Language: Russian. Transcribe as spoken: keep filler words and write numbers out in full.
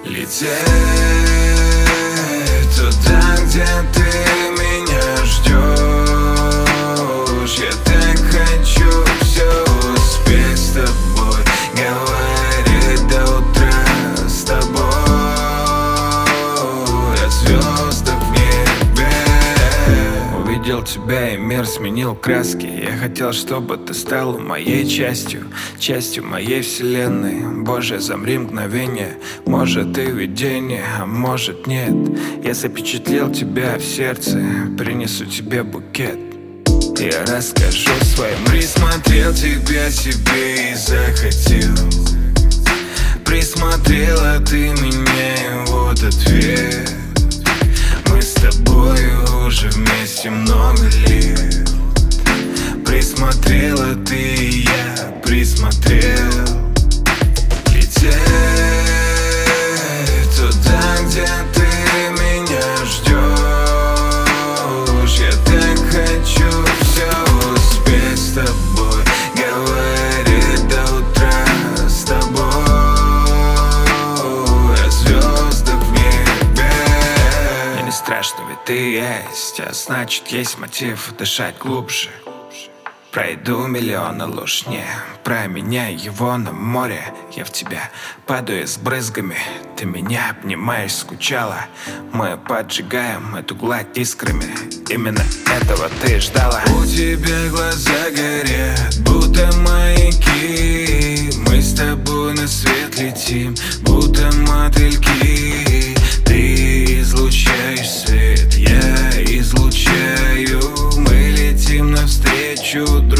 Лететь туда, где ты меня ждешь. Я так хочу все успеть с тобой, говорить до утра с тобой, о звездах в небе. Увидел тебя и мир сменил краски. Я хотел, чтобы ты стала моей частью, частью моей вселенной. Боже, замри мгновение. Может, ты видение, а может нет. Я запечатлел тебя в сердце, принесу тебе букет. Я расскажу своим. Присмотрел тебя себе и захотел. Присмотрела ты меня, и вот ответ. Мы с тобой уже вместе много лет. Присмотрела ты, и я присмотрел. Лететь туда, где ты меня ждешь. Я так хочу все успеть с тобой, говорить до утра с тобой, о звездах в небе. Мне не страшно, ведь ты есть, а значит есть мотив дышать глубже. Пройду миллионы луж, не променяй его на море. Я в тебя падаю с брызгами, ты меня обнимаешь, скучала. Мы поджигаем эту гладь искрами, именно этого ты ждала. У тебя глаза горят, будто маяки. Мы с тобой на свет летим, будто мотыльки. Ты излучаешь свет, я излучаю. Мы летим навстречу